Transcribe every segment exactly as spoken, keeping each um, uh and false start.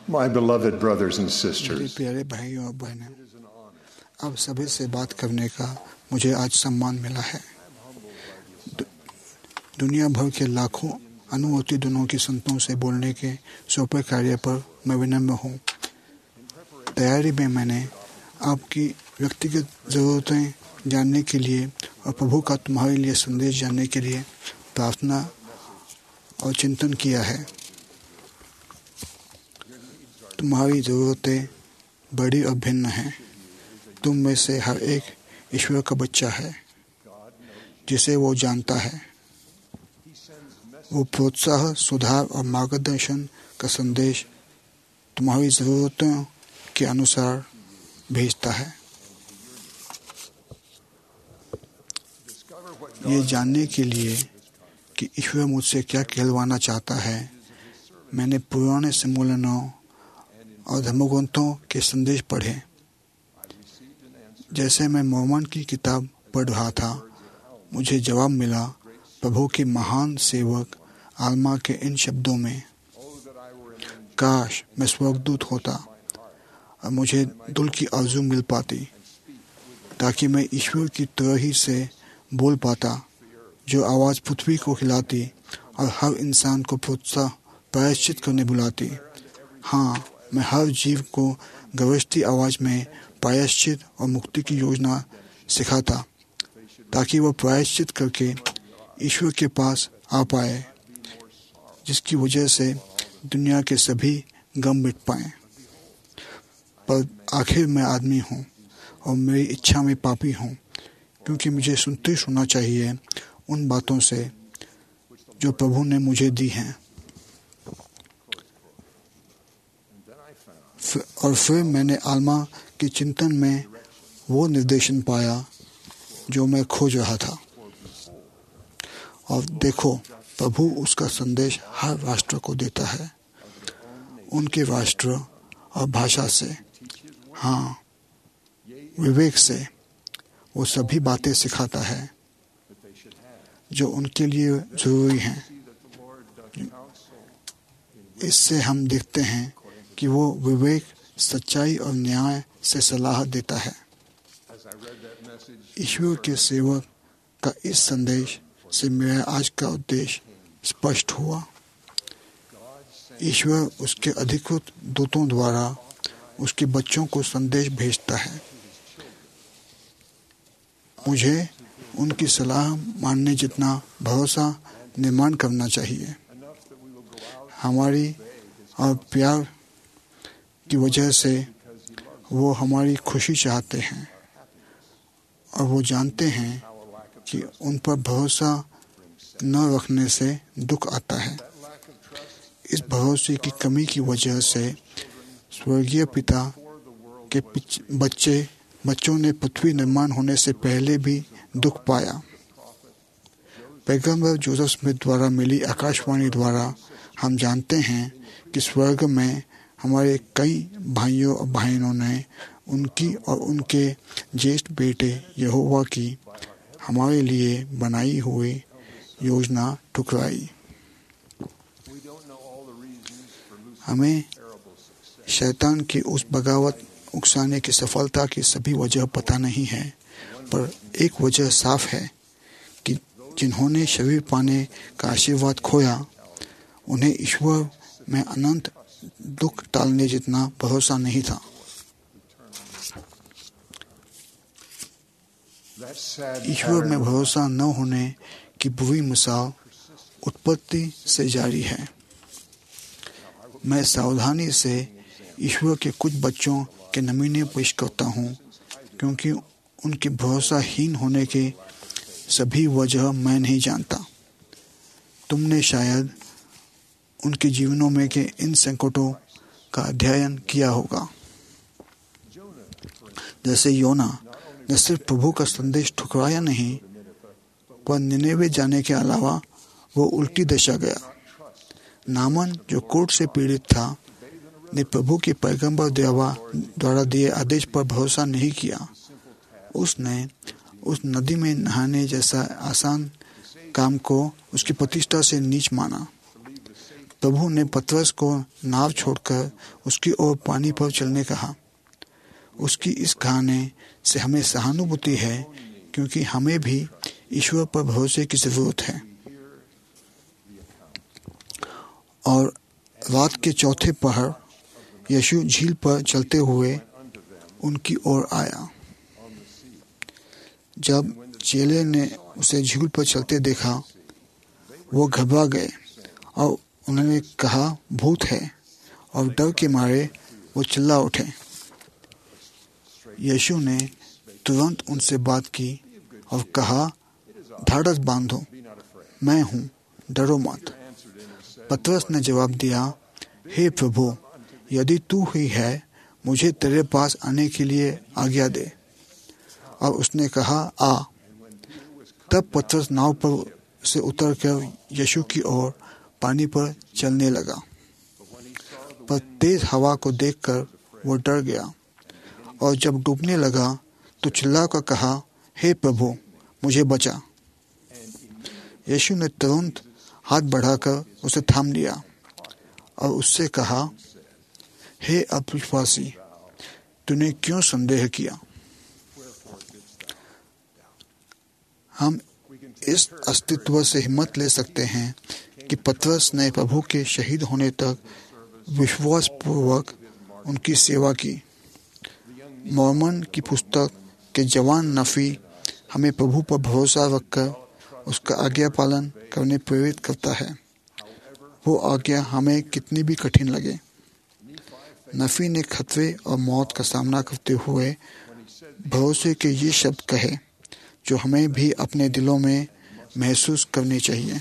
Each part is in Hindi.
My beloved brothers and मेरे sisters, प्यारे भाइयों और बहनें, अब सभी से बात करने का मुझे आज सम्मान मिला है। दु, दुनिया भर के लाखों अनुभूति दोनों की संतों से बोलने के सौंपे कार्य पर मैं विनम्र हूँ। तैयारी में मैंने आपकी व्यक्तिगत ज़रूरतें जानने के लिए और प्रभु का तुम्हारे लिए संदेश जानने के लिए प्रार्थना और चिंतन किया है। तुम्हारी ज़रूरतें बड़ी और भिन्न हैं। तुम में से हर एक ईश्वर का बच्चा है जिसे वो जानता है। वो प्रोत्साहन, सुधार और मार्गदर्शन का संदेश तुम्हारी ज़रूरतों के अनुसार भेजता है। ये जानने के लिए कि ईश्वर मुझसे क्या कहलवाना चाहता है, मैंने पुराने सम्मेलनों और धर्मग्रंथों के संदेश पढ़े। जैसे मैं मोर्मन की किताब पढ़ रहा था, मुझे जवाब मिला प्रभु के महान सेवक आल्मा के इन शब्दों में, काश मैं स्वर्गदूत होता और मुझे दुल की आरज़ू मिल पाती ताकि मैं ईश्वर की तरह ही से बोल पाता, जो आवाज़ पृथ्वी को हिलाती और हर इंसान को प्रोत्साह प्रायश्चित करने बुलाती। हाँ, मैं हर जीव को गरजती आवाज़ में प्रायश्चित और मुक्ति की योजना सिखाता ताकि वह प्रायश्चित करके ईश्वर के पास आ पाए, जिसकी वजह से दुनिया के सभी गम मिट पाएं। पर आखिर मैं आदमी हूँ और मेरी इच्छा में पापी हूँ, क्योंकि मुझे सुनते सुनना चाहिए उन बातों से जो प्रभु ने मुझे दी हैं। और फिर मैंने आल्मा के चिंतन में वो निर्देशन पाया जो मैं खोज रहा था। और देखो, प्रभु उसका संदेश हर राष्ट्र को देता है, उनके राष्ट्र और भाषा से। हाँ, विवेक से वो सभी बातें सिखाता है जो उनके लिए ज़रूरी हैं। इससे हम देखते हैं कि वो विवेक, सच्चाई और न्याय से सलाह देता है। ईश्वर के सेवक का इस संदेश से मेरा आज का उद्देश्य स्पष्ट हुआ। ईश्वर उसके अधिकृत दूतों द्वारा उसके बच्चों को संदेश भेजता है। मुझे उनकी सलाह मानने जितना भरोसा निर्माण करना चाहिए। हमारी और प्यार की वजह से वो हमारी खुशी चाहते हैं और वो जानते हैं कि उन पर भरोसा न रखने से दुख आता है। इस भरोसे की कमी की वजह से स्वर्गीय पिता के बच्चे बच्चों ने पृथ्वी निर्माण होने से पहले भी दुख पाया। पैगंबर जोसेफ स्मिथ द्वारा मिली आकाशवाणी द्वारा हम जानते हैं कि स्वर्ग में हमारे कई भाइयों और बहनों ने उनकी और उनके ज्येष्ठ बेटे यहोवा की हमारे लिए बनाई हुई योजना ठुकराई। हमें शैतान की उस बगावत उकसाने की सफलता की सभी वजह पता नहीं है, पर एक वजह साफ है कि जिन्होंने शरीर पाने का आशीर्वाद खोया, उन्हें ईश्वर में अनंत दुख टालने जितना भरोसा नहीं था। ईश्वर में भरोसा न होने की बुरी मिसाल उत्पत्ति से जारी है। मैं सावधानी से ईश्वर के कुछ बच्चों के नमूने पेश करता हूँ, क्योंकि उनके भरोसाहीन होने के सभी वजह मैं नहीं जानता। तुमने शायद उनके जीवनों में के इन संकटों का अध्ययन किया होगा। जैसे योना न सिर्फ प्रभु का संदेश ठुकराया नहीं, पर निनेवे जाने के अलावा वो उल्टी दिशा गया। नामन, जो कोढ़ से पीड़ित था, ने प्रभु के पैगंबर द्वारा दिए आदेश पर भरोसा नहीं किया। उसने उस नदी में नहाने जैसा आसान काम को उसकी प्रतिष्ठा से नीच माना। प्रभु ने पतरस को नाव छोड़कर उसकी ओर पानी पर चलने कहा। उसकी इस कहने से हमें सहानुभूति है, क्योंकि हमें भी ईश्वर पर भरोसे की जरूरत है। और रात के चौथे पहर यीशु झील पर चलते हुए उनकी ओर आया। जब चेले ने उसे झील पर चलते देखा, वो घबरा गए और उन्होंने कहा, भूत है, और डर के मारे वो चिल्ला उठे। यीशु ने तुरंत उनसे बात की और कहा, ढाढ़स बांधो, मैं हूँ, डरो मत। पतरस ने जवाब दिया, हे प्रभु, यदि तू ही है, मुझे तेरे पास आने के लिए आज्ञा दे। और उसने कहा, आ। तब पतरस नाव पर से उतरकर यीशु की ओर पानी पर चलने लगा। पर तेज हवा को देखकर वो डर गया, और जब डूबने लगा तो चिल्लाकर कहा, हे प्रभु, मुझे बचा। यीशु ने तुरंत हाथ बढ़ाकर उसे थाम लिया और उससे कहा, हे अविश्वासी, तूने क्यों संदेह किया? हम इस अस्तित्व से हिम्मत ले सकते हैं कि पतरस ने प्रभु के शहीद होने तक विश्वासपूर्वक उनकी सेवा की। मॉर्मन की पुस्तक के जवान नफी हमें प्रभु पर भरोसा रखकर उसका आज्ञा पालन करने प्रेरित करता है, वो आज्ञा हमें कितनी भी कठिन लगे। नफी ने खतरे और मौत का सामना करते हुए भरोसे के ये शब्द कहे, जो हमें भी अपने दिलों में महसूस करनी चाहिए।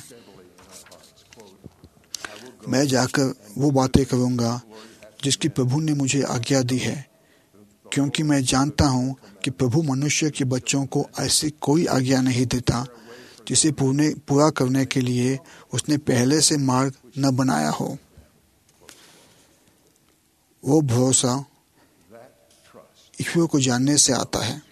मैं जाकर वो बातें करूँगा जिसकी प्रभु ने मुझे आज्ञा दी है, क्योंकि मैं जानता हूँ कि प्रभु मनुष्य के बच्चों को ऐसी कोई आज्ञा नहीं देता जिसे पूरे पूरा करने के लिए उसने पहले से मार्ग न बनाया हो। वो भरोसा ईश्वर को जानने से आता है।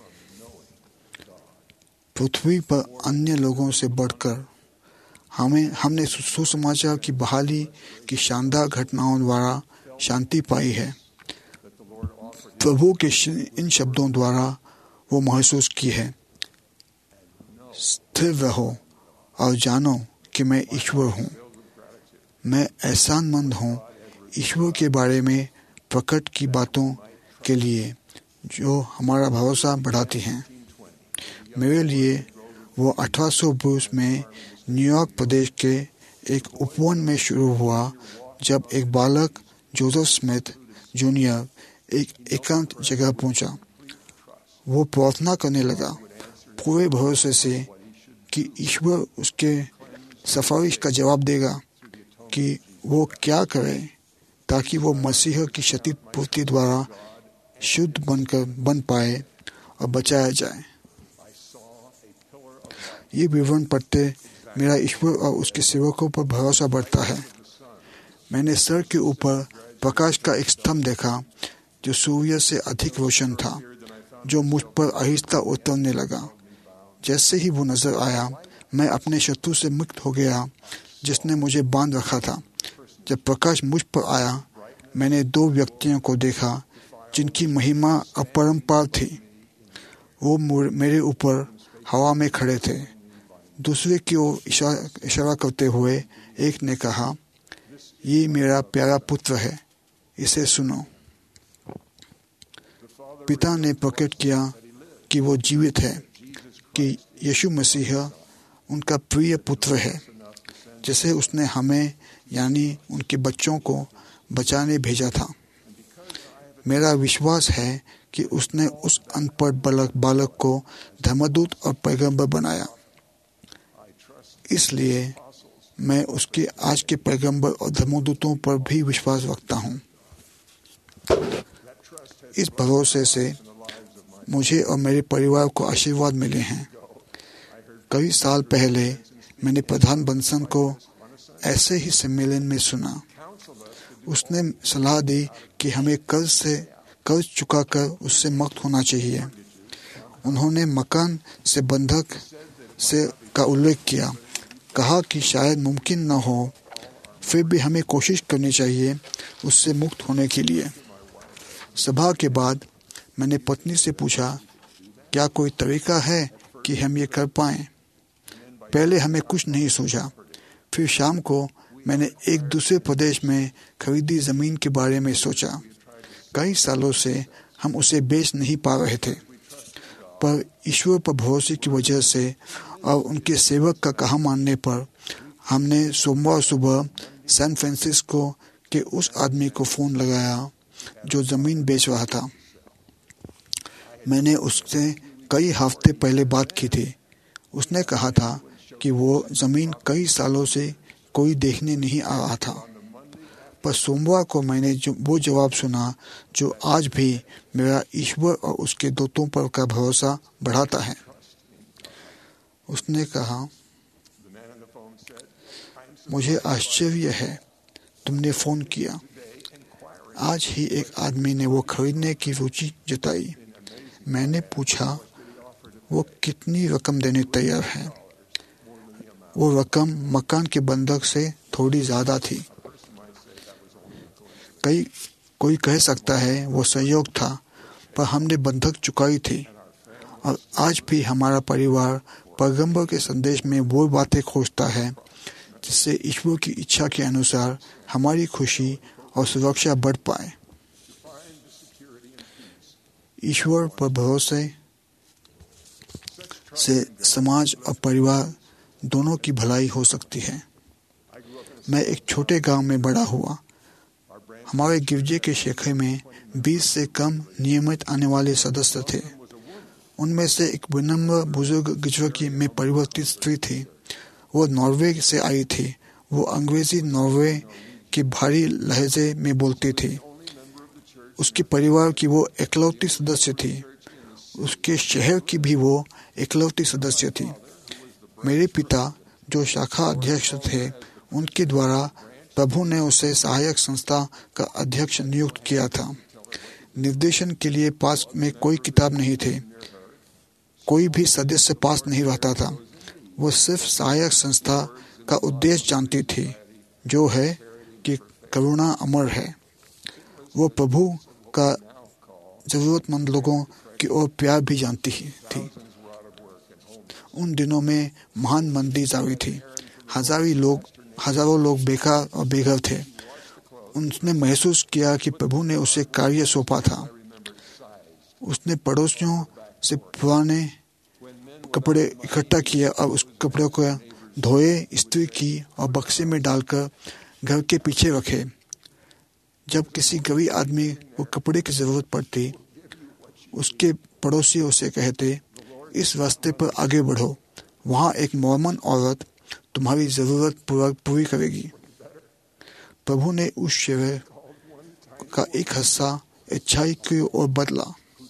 पृथ्वी पर अन्य लोगों से बढ़कर हमें हमने सुसमाचार की बहाली की शानदार घटनाओं द्वारा शांति पाई है। प्रभु के इन शब्दों द्वारा वो महसूस की है, स्थिर रहो और जानो कि मैं ईश्वर हूँ। मैं एहसानमंद हूँ ईश्वर के बारे में प्रकट की बातों के लिए जो हमारा भरोसा बढ़ाती हैं। मेरे लिए वो अठारह सौ बीस में न्यूयॉर्क प्रदेश के एक उपवन में शुरू हुआ, जब एक बालक जोसेफ स्मिथ जूनियर एक एकांत जगह पहुंचा। वो प्रार्थना करने लगा, पूरे भरोसे से कि ईश्वर उसके सिफारिश का जवाब देगा कि वो क्या करे ताकि वो मसीह की क्षतिपूर्ति द्वारा शुद्ध बनकर बन पाए और बचाया जाए। ये विवरण पढ़ते मेरा ईश्वर और उसके सेवकों पर भरोसा बढ़ता है। मैंने सर के ऊपर प्रकाश का एक स्तंभ देखा जो सूर्य से अधिक रोशन था, जो मुझ पर आहिस्ता उतरने लगा। जैसे ही वो नजर आया, मैं अपने शत्रु से मुक्त हो गया जिसने मुझे बांध रखा था। जब प्रकाश मुझ पर आया, मैंने दो व्यक्तियों को देखा जिनकी महिमा अपरंपार थी। वो मेरे ऊपर हवा में खड़े थे। दूसरे की ओर इशारा करते हुए एक ने कहा, ये मेरा प्यारा पुत्र है, इसे सुनो। पिता ने प्रकट किया कि वो जीवित है, कि यीशु मसीह उनका प्रिय पुत्र है, जिसे उसने हमें यानी उनके बच्चों को बचाने भेजा था। मेरा विश्वास है कि उसने उस अनपढ़ बालक बालक को धर्मदूत और पैगंबर बनाया। इसलिए मैं उसके आज के पैगंबर और धर्मदूतों पर भी विश्वास रखता हूँ। इस भरोसे से मुझे और मेरे परिवार को आशीर्वाद मिले हैं। कई साल पहले मैंने प्रधान बंसन को ऐसे ही सम्मेलन में सुना। उसने सलाह दी कि हमें कर्ज से कर्ज चुकाकर उससे मुक्त होना चाहिए। उन्होंने मकान से बंधक से का उल्लेख किया, कहा कि शायद मुमकिन न हो, फिर भी हमें कोशिश करनी चाहिए उससे मुक्त होने के लिए। सभा के बाद मैंने पत्नी से पूछा, क्या कोई तरीका है कि हम ये कर पाएं? पहले हमें कुछ नहीं सूझा। फिर शाम को मैंने एक दूसरे प्रदेश में खरीदी ज़मीन के बारे में सोचा। कई सालों से हम उसे बेच नहीं पा रहे थे, पर ईश्वर पर भरोसे की वजह से और उनके सेवक का कहा मानने पर हमने सोमवार सुबह सैन फ्रांसिस्को के उस आदमी को फ़ोन लगाया जो ज़मीन बेच रहा था। मैंने उससे कई हफ्ते पहले बात की थी। उसने कहा था कि वो ज़मीन कई सालों से कोई देखने नहीं आ रहा था, पर सोमवार को मैंने जो वो जवाब सुना जो आज भी मेरा ईश्वर और उसके दूतों पर का भरोसा बढ़ाता है। उसने कहा, मुझे आश्चर्य है तुमने फ़ोन किया। आज ही एक आदमी ने वो खरीदने की रुचि जताई। मैंने पूछा वो कितनी रकम देने तैयार है। वो रकम मकान के बंधक से थोड़ी ज़्यादा थी। कई कोई कह सकता है वो संयोग था, पर हमने बंधक चुकाई थी। और आज भी हमारा परिवार पैगंबर के संदेश में वो बातें खोजता है जिससे ईश्वर की इच्छा के अनुसार हमारी खुशी और सुरक्षा बढ़ पाए। ईश्वर पर भरोसे से समाज और परिवार दोनों की भलाई हो सकती है। मैं एक छोटे गांव में बड़ा हुआ। हमारे गिरजे के शाखा में बीस से कम नियमित आने वाले सदस्य थे। उनमें से एक विनम्र बुजुर्ग गिरजाकी में परिवर्तित स्त्री थी। वो नॉर्वे से आई थी। वो अंग्रेजी नॉर्वे के भारी लहजे में बोलती थी। उसके परिवार की वो इकलौती सदस्य थी। उसके शहर की भी वो इकलौती सदस्य थी। मेरे पिता जो शाखा अध्यक्ष थे, उनके द्वारा प्रभु ने उसे सहायक संस्था का अध्यक्ष नियुक्त किया था। निर्देशन के लिए पास में कोई किताब नहीं थे। कोई भी सदस्य पास नहीं रहता था। वो सिर्फ सहायक संस्था का उद्देश्य जानती थी, जो है कि करुणा अमर है। वो प्रभु का जरूरतमंद लोगों की ओर प्यार भी जानती थी। उन दिनों में महान मंदी जारी थी। हजारों लोग हजारों लोग बेकार और बेघर थे। उसने महसूस किया कि प्रभु ने उसे कार्य सौंपा था। उसने पड़ोसियों से पुराने कपड़े इकट्ठा किया और उस कपड़ों को धोए, इस्त्री की और बक्से में डालकर घर के पीछे रखे। जब किसी गरीब आदमी को कपड़े की जरूरत पड़ती, उसके पड़ोसी उसे कहते, इस रास्ते पर आगे बढ़ो, वहाँ एक मोर्मन औरत तुम्हारी जरूरत पूरा पूरी करेगी। प्रभु ने उस शहर का एक हिस्सा अच्छाई की ओर बदला।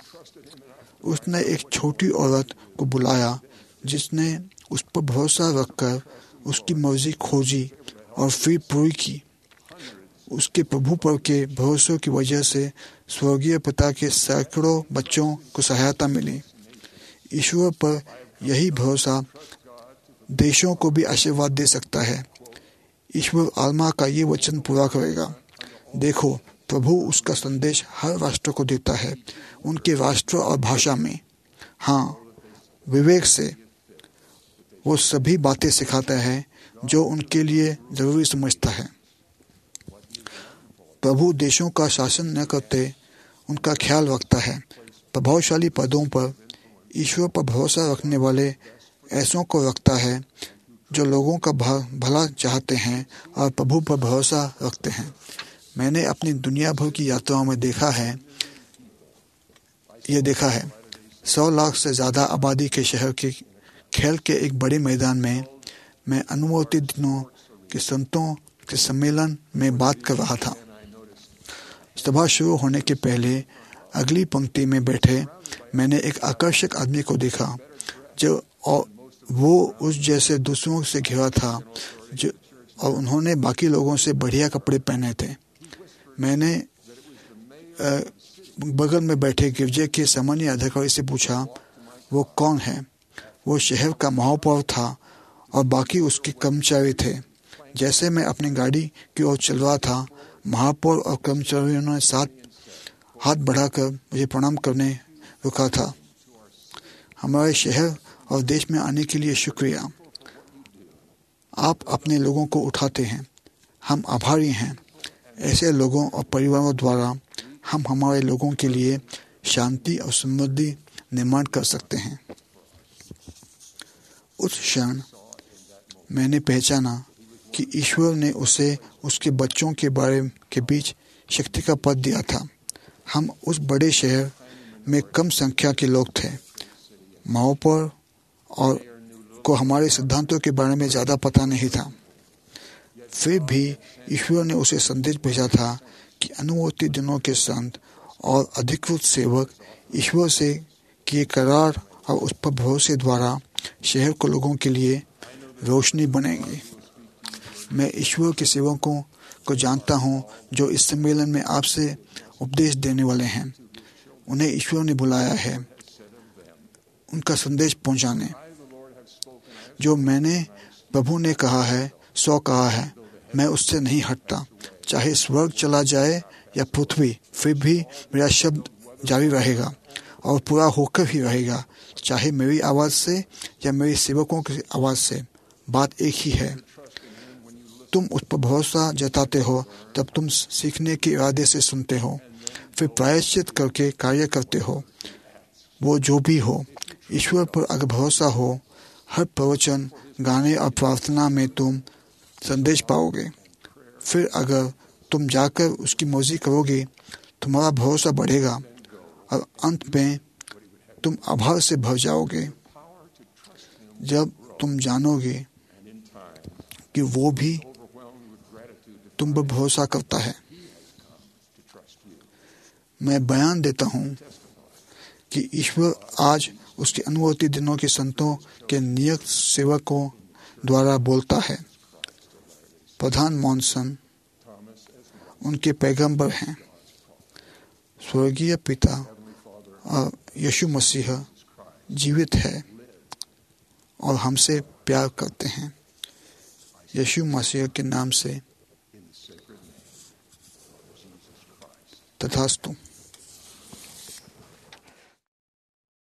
उसने एक छोटी औरत को बुलाया जिसने उस पर भरोसा रखकर उसकी मर्जी खोजी और फिर पूरी की। उसके प्रभु पर के भरोसे की वजह से स्वर्गीय पिता के सैकड़ों बच्चों को सहायता मिली। ईश्वर पर यही भरोसा देशों को भी आशीर्वाद दे सकता है। ईश्वर आत्मा का ये वचन पूरा करेगा। देखो, प्रभु उसका संदेश हर राष्ट्र को देता है, उनके राष्ट्र और भाषा में। हाँ, विवेक से वो सभी बातें सिखाता है जो उनके लिए जरूरी समझता है। प्रभु देशों का शासन न करते उनका ख्याल रखता है। प्रभावशाली पदों पर ईश्वर पर भरोसा रखने वाले ऐसों को रखता है जो लोगों का भला चाहते हैं और प्रभु पर भरोसा रखते हैं। मैंने अपनी दुनिया भर की यात्राओं में देखा है ये देखा है सौ लाख से ज़्यादा आबादी के शहर के खेल के एक बड़े मैदान में मैं अनुमोदित दिनों के संतों के सम्मेलन में बात कर रहा था। सभा शुरू होने के पहले अगली पंक्ति में बैठे मैंने एक आकर्षक आदमी को देखा जो और वो उस जैसे दूसरों से घिरा था जो और उन्होंने बाकी लोगों से बढ़िया कपड़े पहने थे। मैंने आ, बगल में बैठे गिरजे के सामान्य अधिकारी से पूछा वो कौन है। वो शहर का महापौर था और बाकी उसके कर्मचारी थे। जैसे मैं अपनी गाड़ी की ओर चल रहा था, महापौर और कर्मचारियों ने साथ हाथ बढ़ाकर मुझे प्रणाम करने रुका था। हमारे शहर और देश में आने के लिए शुक्रिया। आप अपने लोगों को उठाते हैं। हम आभारी हैं। ऐसे लोगों और परिवारों द्वारा हम हमारे लोगों के लिए शांति और समृद्धि निर्माण कर सकते हैं। उस क्षण मैंने पहचाना कि ईश्वर ने उसे उसके बच्चों के बारे के बीच शक्ति का पद दिया था। हम उस बड़े शहर में कम संख्या के लोग थे। महापौर और को हमारे सिद्धांतों के बारे में ज़्यादा पता नहीं था। फिर भी ईश्वर ने उसे संदेश भेजा था कि अनुवर्ती दिनों के संत और अधिकृत सेवक ईश्वर से किए करार और उस पर भरोसे द्वारा शहर को लोगों के लिए रोशनी बनेंगे। मैं ईश्वर के सेवकों को जानता हूँ जो इस सम्मेलन में आपसे उपदेश देने वाले हैं। उन्हें ईश्वर ने बुलाया है उनका संदेश पहुँचाने। जो मैंने प्रभु ने कहा है सो कहा है, मैं उससे नहीं हटता। चाहे स्वर्ग चला जाए या पृथ्वी, फिर भी मेरा शब्द जारी रहेगा और पूरा होकर ही रहेगा। चाहे मेरी आवाज़ से या मेरे सेवकों की आवाज़ से, बात एक ही है। तुम उस पर भरोसा जताते हो तब तुम सीखने के इरादे से सुनते हो, फिर प्रायश्चित करके कार्य करते हो। वो जो भी हो, ईश्वर पर अगर भरोसा हो, हर प्रवचन, गाने और प्रार्थना में तुम संदेश पाओगे। फिर अगर तुम जाकर उसकी मर्जी करोगे, तुम्हारा भरोसा बढ़ेगा और अंत में तुम आभार से भर जाओगे जब तुम जानोगे कि वो भी तुम पर भरोसा करता है। मैं बयान देता हूँ कि ईश्वर आज उसके अनुवर्ती दिनों के संतों के नियुक्त सेवकों द्वारा बोलता है। प्रधान मॉनसन उनके पैगंबर हैं। स्वर्गीय पिता और यीशु मसीह जीवित है और हमसे प्यार करते हैं। यीशु मसीह के नाम से तथास्तु।